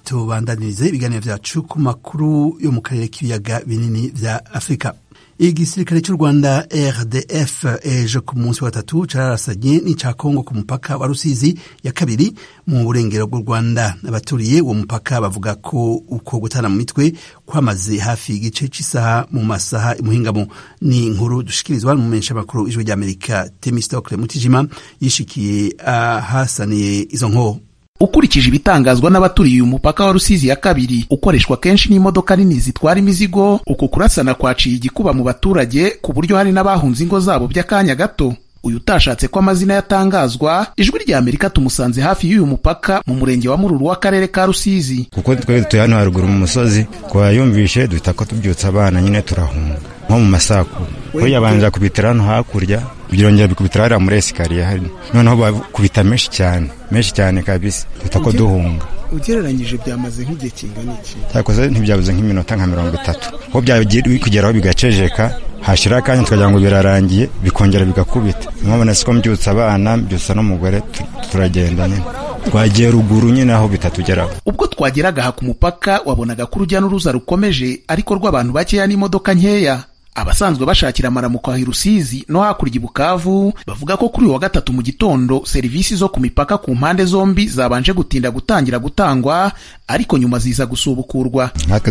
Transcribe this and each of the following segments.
tubandanirize ibiganiro vyacu ku makuru yo mu karere k'ibiyaga binini vya Afrika. Igisirikare cy'u Rwanda RDF ejo ku munsi wa gatatu cararasanye n'ica Kongo ku mupaka wa Rusizi ya kabiri mu burengero bw'u Rwanda. Abaturiye uwo mupaka bavuga ko uko gutana mu mitwe kwamaze hafi igice c'isaha mu masaha imuhingamo. Ni inkuru dushikirizwa mu menyesha makuru ijwi ry'Amerika Temistokle Mutijima yishikiye ahasaniye izo nkuru. Ukurikije ibitangazwa n'abaturiye umupaka wa Rusizi ya kabiri ukoreshwa kenshi n'imodoka nini zitwara imizigo, uko kurasana kwaciye igikuba mu baturage ku buryo hari n'abahunze ingo zabo by'akanya gato. Uyu utashatse ko amazina yatangazwa, ijwi rya Amerika tumusanze hafi y'uyu mupaka mu murenge wa Mururu w'akarere ka Rusizi. Kuko twe tuya hano haruguru mu musozi, kwa yumvishe duhita ko tubyutsa abana nyine turahunga nko mu masako. Ko yabanje kubitira hano hakurya byirongera bikubitira hariya muri esikariye hari, noneho bakubita menshi cyane kabisa duhita ko duhunga. Ugereranyije byamaze nk'igihe kingana iki? Cyakoze ntibyabuze nk'iminota nka 30. Ko byagiye kugeraho bigacejeka, hashira akanya tukagira ngo birarangiye bikongera bigakubita. Mwabona siko mbyutsa abana, mbyutsa n'umugore turagenda nyine. Twagiye ruguru nyine aho bitatugeraho. Ubwo twageraga ha ku mupaka wabonaga ko urujya n'uruza rukomeje, ariko rw'abantu bakeya n'imodoka nkeya. Abasanzwe bashakira amaramuko ahi Rusizi no hakurya i Bukavu bavuga ko kuri wa gatatu mu gitondo serivisi zo ku mipaka ku mpande zombi zabanje gutinda gutangira gutangwa, ariko nyuma ziza gusubukurwa. Natwe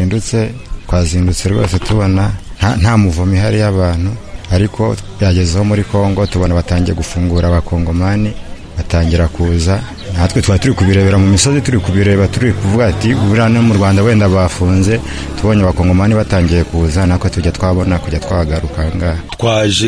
twazindutse rwose tubona nta muvumo ihari y'abantu, ariko byagezeho muri Kongo tubona batangiye gufungura abakongomani batangira kuza. Natwe turi kubirebera mu misozi, turi kubireba, turi kuvuga ati buriya no mu Rwanda wenda bafunze, tubonye abakongomani batangiye kuza nako tujya twabona kujya twagaruka ngaha. Twaje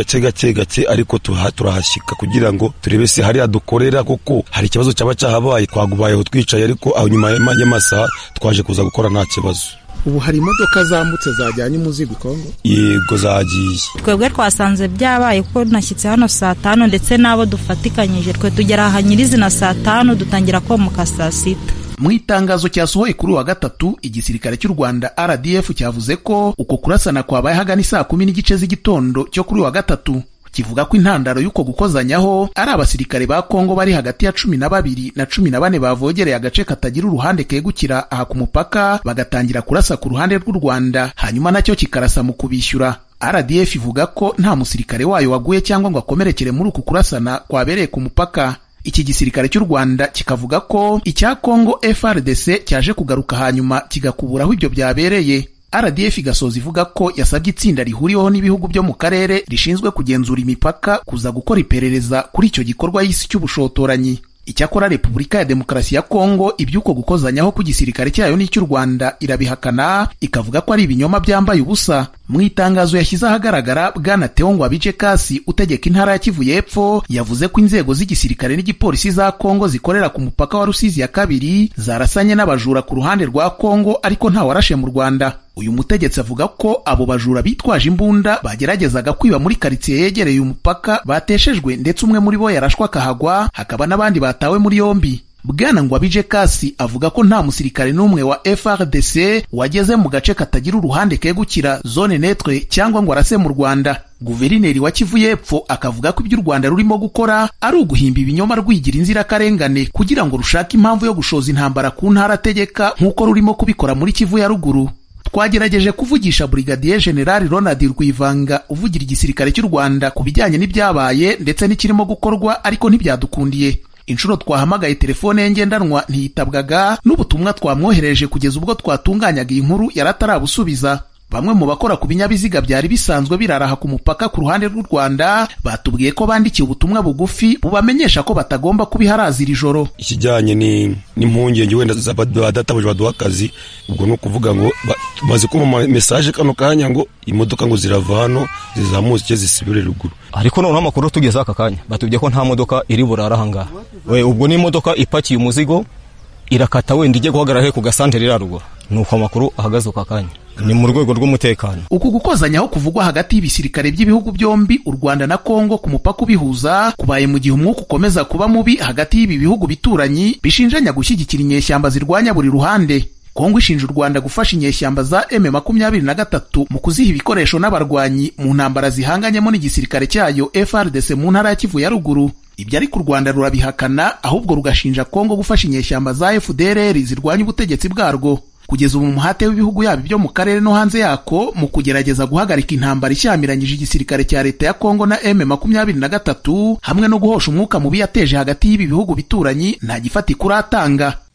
gake ariko turahashika kugira ngo turebe se hari adukorera, kuko hari ikibazo cyaba cyahabaye twagubayeho twicaye, ariko aho nyuma y'amasaha twaje kuza gukora nta kibazo. Ubu hari imodoka zambutse zajyanye umuzigo Kongo? Yego zagiye. Twebwe twasanze byabaye kuko nashyitse hano saa 5 ndetse nabo dufatikanyije twe tugera aha nyirizina saa 5 dutangira komuka saa 6. Mu itangazo cyasohoye kuri wa gatatu, igisirikare cy'u Rwanda RDF cyavuze ko uko kurasana kwabaye hagana saa 10 z'igitondo cyo kuri wa gatatu. Kivuga ko intandaro y'uko gukozanyaho ari abasirikare ba Kongo bari hagati ya 12 na 14 bavogereye agace katagira uruhande kegukira aha ku mupaka, bagatangira kurasa ku ruhande rw'u Rwanda, hanyuma nacyo kikarasa mu kubishyura. RDF ivuga ko nta musirikare wayo waguye cyangwa ngo akomerekere muri uku kurasana kwabereye ku mupaka. Iki gisirikare cy'u Rwanda kikavuga ko icya Kongo FARDC cyaje kugaruka hanyuma kigakuburaho ibyo byabereye. RDF igasoza ivuga ko yasabye itsinda rihuriweho n'ibihugu byo mu karere rishinzwe kugenzura imipaka kuza gukora iperereza kuri icyo gikorwa y'isi cy'ubushotoranyi. Icyakora Repubulika ya Demokarasi ya Kongo ibyuko gukozanyaho ku gisirikare cyayo n'icy'u Rwanda irabihakana, ikavuga ko ari ibinyoma byambaye ubusa. Mu itangazo yashyize ahagaragara, Bwana Theo Ngwabije Kasi utegeka intara ya Kivu y'Epfo yavuze ko inzego z'igisirikare n'igipolisi za Kongo zikorera ku mupaka wa Rusizi ya kabiri zarasanye n'abajura ku ruhande rwa Kongo, ariko nta warashe mu Rwanda. Uyu mutegetsi avuga ko abo bajura bitwaje imbunda bageragezaga kwiba muri karitsiye yegereye umupaka bateshejwe, ndetse umwe muri bo yarashwa akahagwa, hakaba n'abandi batawe muri yombi. Bwana Ngwabije Kasi avuga ko nta musirikare n'umwe wa FARDC wageze mu gace katagira uruhande kegukira zone neutre cyangwa ngo arase mu Rwanda. Guverineri wa Kivu y'Epfo akavuga ko ibyo u Rwanda rurimo gukora ari uguhimba ibinyoma rwigira inzirakarengane kugira ngo rushake impamvu yo gushoza intambara ku ntara ategeka, nk'uko rurimo kubikora muri Kivu ya ruguru. Twagerageje kuvugisha Brigadier General Ronald Rwivanga uvugira igisirikare cy'u Rwanda ku bijyanye n'ibyabaye ndetse n'ikirimo gukorwa, ariko ntibyadukundiye. Inshuro twahamagaye telefone ye ngendanwa ntiyitabwaga, n'ubutumwa twamwohereje kugeza ubwo twatunganyaga iyi nkuru yaratarabusubiza. Bamwe mu bakora ku binyabiziga byari bisanzwe biraraha ku mupaka ku ruhande rw'u Rwanda batubwiye ko bandikiye ubutumwa bugufi bubamenyesha ko batagomba kubiharazira ijoro. Ikijyanye n'impungenge wenda badatabuje baduha akazi, ubwo no kuvuga ngo tumaze kuma message kano kanya ngo imodoka ngo zirava hano zizamutse zisibire ruguru, ariko noneho amakuru tugeze aka kanya batubwiye ko nta modoka iri burara ahangaha. Ubwo ni imodoka ipakiye umuzigo irakata wenda ijye guhagarara he ku gasantere irarugwa, nuko amakuru ahagaze uko kanya ni mu rwego rw'umutekano. Uku gukozanyaho kuvugwa hagati y'ibisirikare by'ibihugu byombi, u Rwanda na Kongo, ku mupaka ubihuza kubaye mu gihe umwuka ukomeza kuba mubi hagati y'ibi bihugu bituranyi bishinjanya gushyigikira inyeshyamba zirwanya buri ruhande. Kongo ishinja u Rwanda gufasha inyeshyamba za M23 mu kuziha ibikoresho n'abarwanyi mu ntambara zihanganyemo n'igisirikare cyayo FARDC mu ntara ya Kivu ya ruguru. Ibyo ariko u Rwanda rurabihakana, ahubwo rugashinja Kongo gufasha inyeshyamba za FDLR zirwanya ubutegetsi bwarwo. Kugeza ubu umuhate w'ibihugu yabo byo mu karere no hanze yako mu kugerageza guhagarika intambara ishyamiranyije igisirikare cya leta ya Kongo na M23 hamwe no guhosha umwuka mubi yateje hagati y'ibi bihugu bituranyi nta gifatika uratanga.